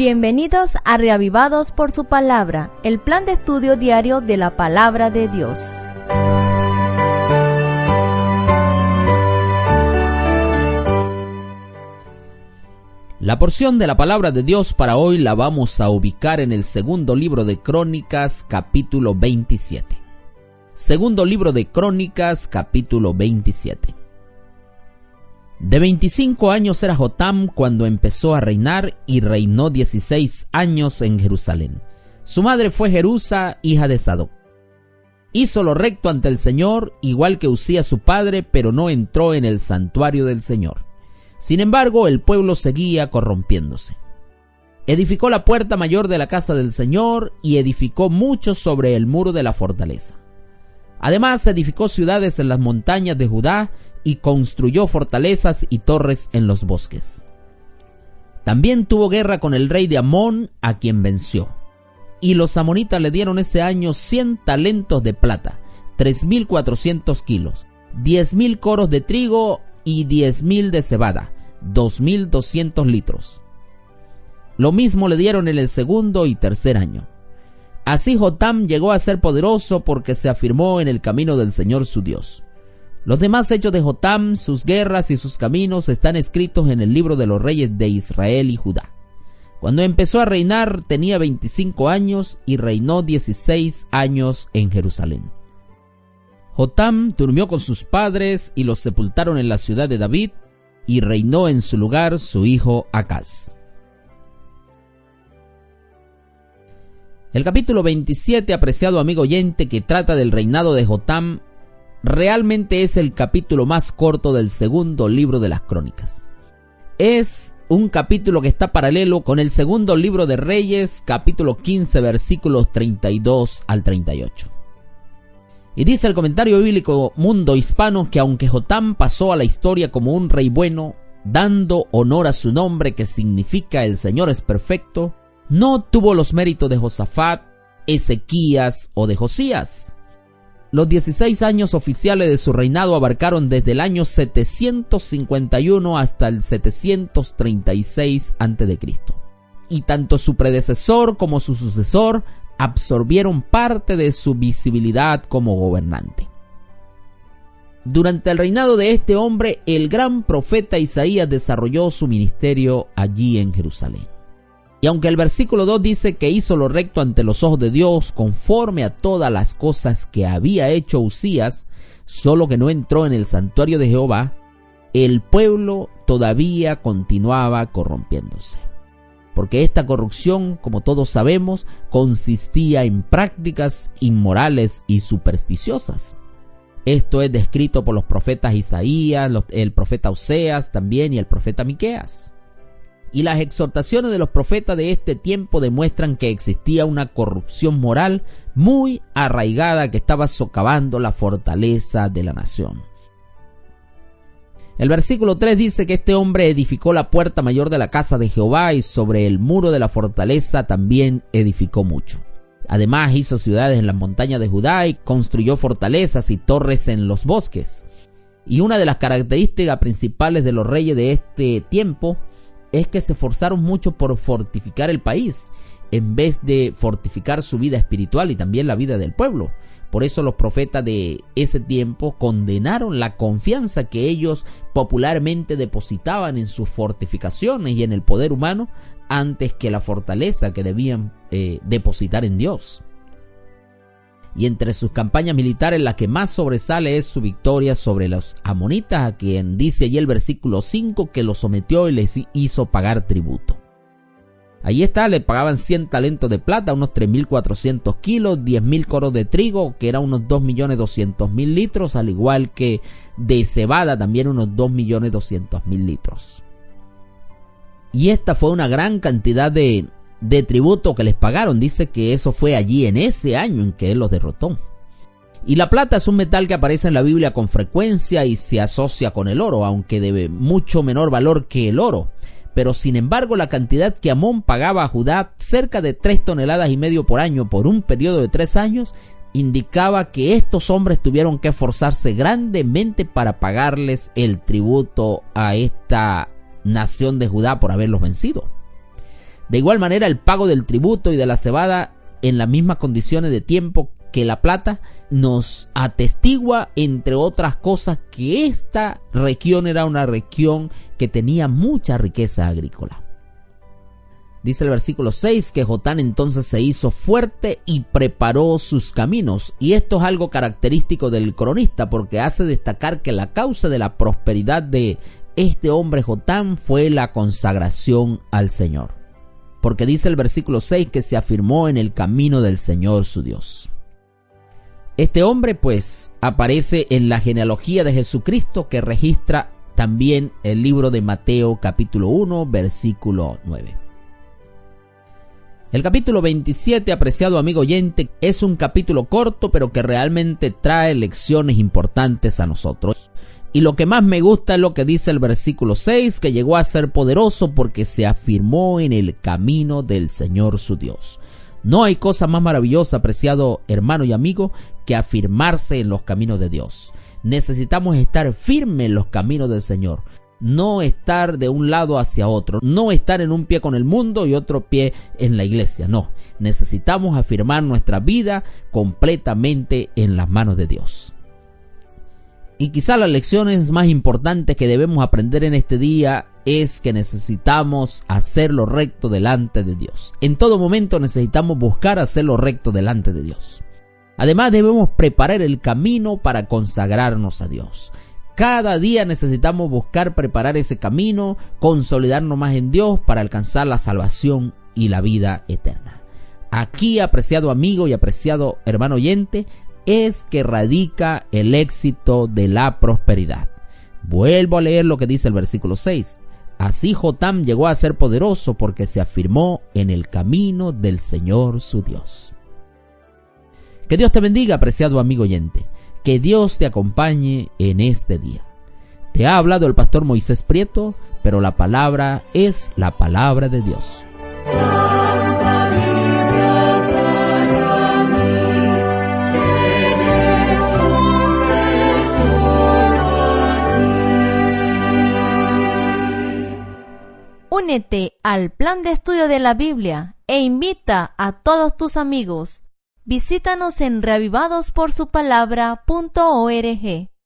Bienvenidos a Reavivados por su Palabra, el plan de estudio diario de la Palabra de Dios. La porción de la Palabra de Dios para hoy la vamos a ubicar en el segundo libro de Crónicas, capítulo 27. Segundo libro de Crónicas, capítulo 27. De 25 años era Jotam cuando empezó a reinar y reinó 16 años en Jerusalén. Su madre fue Jerusa, hija de Sadoc. Hizo lo recto ante el Señor, igual que Usías su padre, pero no entró en el santuario del Señor. Sin embargo, el pueblo seguía corrompiéndose. Edificó la puerta mayor de la casa del Señor y edificó mucho sobre el muro de la fortaleza. Además, edificó ciudades en las montañas de Judá y construyó fortalezas y torres en los bosques. También tuvo guerra con el rey de Amón, a quien venció. Y los amonitas le dieron ese año 100 talentos de plata, 3.400 kilos, 10.000 coros de trigo y 10.000 de cebada, 2.200 litros. Lo mismo le dieron en el segundo y tercer año. Así Jotam llegó a ser poderoso porque se afirmó en el camino del Señor su Dios. Los demás hechos de Jotam, sus guerras y sus caminos están escritos en el libro de los reyes de Israel y Judá. Cuando empezó a reinar tenía 25 años y reinó 16 años en Jerusalén. Jotam durmió con sus padres y los sepultaron en la ciudad de David, y reinó en su lugar su hijo Acaz. El capítulo 27, apreciado amigo oyente, que trata del reinado de Jotam, realmente es el capítulo más corto del segundo libro de las Crónicas. Es un capítulo que está paralelo con el segundo libro de Reyes, capítulo 15, versículos 32 al 38. Y dice el comentario bíblico Mundo Hispano que aunque Jotam pasó a la historia como un rey bueno, dando honor a su nombre que significa el Señor es perfecto, no tuvo los méritos de Josafat, Ezequías o de Josías. Los 16 años oficiales de su reinado abarcaron desde el año 751 hasta el 736 a.C. Y tanto su predecesor como su sucesor absorbieron parte de su visibilidad como gobernante. Durante el reinado de este hombre, el gran profeta Isaías desarrolló su ministerio allí en Jerusalén. Y aunque el versículo 2 dice que hizo lo recto ante los ojos de Dios conforme a todas las cosas que había hecho Usías, solo que no entró en el santuario de Jehová, el pueblo todavía continuaba corrompiéndose. Porque esta corrupción, como todos sabemos, consistía en prácticas inmorales y supersticiosas. Esto es descrito por los profetas Isaías, el profeta Oseas también y el profeta Miqueas. Y las exhortaciones de los profetas de este tiempo demuestran que existía una corrupción moral muy arraigada que estaba socavando la fortaleza de la nación. El versículo 3 dice que este hombre edificó la puerta mayor de la casa de Jehová y sobre el muro de la fortaleza también edificó mucho. Además hizo ciudades en las montañas de Judá y construyó fortalezas y torres en los bosques. Y una de las características principales de los reyes de este tiempo es que se esforzaron mucho por fortificar el país, en vez de fortificar su vida espiritual y también la vida del pueblo. Por eso los profetas de ese tiempo condenaron la confianza que ellos popularmente depositaban en sus fortificaciones y en el poder humano antes que la fortaleza que debían depositar en Dios. Y entre sus campañas militares la que más sobresale es su victoria sobre los amonitas, a quien dice allí el versículo 5 que los sometió y les hizo pagar tributo. Allí está, le pagaban 100 talentos de plata, unos 3.400 kilos, 10.000 coros de trigo, que eran unos 2.200.000 litros, al igual que de cebada también unos 2.200.000 litros. Y esta fue una gran cantidad de tributo que les pagaron. Dice que eso fue allí en ese año en que él los derrotó. Y la plata es un metal que aparece en la Biblia con frecuencia y se asocia con el oro, aunque de mucho menor valor que el oro. Pero sin embargo la cantidad que Amón pagaba a Judá, cerca de 3,5 toneladas por año por un periodo de 3 años, indicaba que estos hombres tuvieron que esforzarse grandemente para pagarles el tributo a esta nación de Judá por haberlos vencido. De igual manera, el pago del tributo y de la cebada en las mismas condiciones de tiempo que la plata nos atestigua, entre otras cosas, que esta región era una región que tenía mucha riqueza agrícola. Dice el versículo 6 que Jotán entonces se hizo fuerte y preparó sus caminos. Y esto es algo característico del cronista, porque hace destacar que la causa de la prosperidad de este hombre Jotán fue la consagración al Señor. Porque dice el versículo 6 que se afirmó en el camino del Señor su Dios. Este hombre pues aparece en la genealogía de Jesucristo, que registra también el libro de Mateo capítulo 1 versículo 9. El capítulo 27, apreciado amigo oyente, es un capítulo corto, pero que realmente trae lecciones importantes a nosotros. Y lo que más me gusta es lo que dice el versículo 6, que llegó a ser poderoso porque se afirmó en el camino del Señor su Dios. No hay cosa más maravillosa, apreciado hermano y amigo, que afirmarse en los caminos de Dios. Necesitamos estar firmes en los caminos del Señor. No estar de un lado hacia otro, no estar en un pie con el mundo y otro pie en la iglesia, no. Necesitamos afirmar nuestra vida completamente en las manos de Dios. Y quizá las lecciones más importantes que debemos aprender en este día es que necesitamos hacer lo recto delante de Dios. En todo momento necesitamos buscar hacer lo recto delante de Dios. Además, debemos preparar el camino para consagrarnos a Dios. Cada día necesitamos buscar preparar ese camino, consolidarnos más en Dios para alcanzar la salvación y la vida eterna. Aquí, apreciado amigo y apreciado hermano oyente, es que radica el éxito de la prosperidad. Vuelvo a leer lo que dice el versículo 6. Así Jotán llegó a ser poderoso porque se afirmó en el camino del Señor su Dios. Que Dios te bendiga, apreciado amigo oyente. Que Dios te acompañe en este día. Te ha hablado el pastor Moisés Prieto, pero la palabra es la palabra de Dios. Únete al plan de estudio de la Biblia e invita a todos tus amigos. Visítanos en reavivadosporsupalabra.org.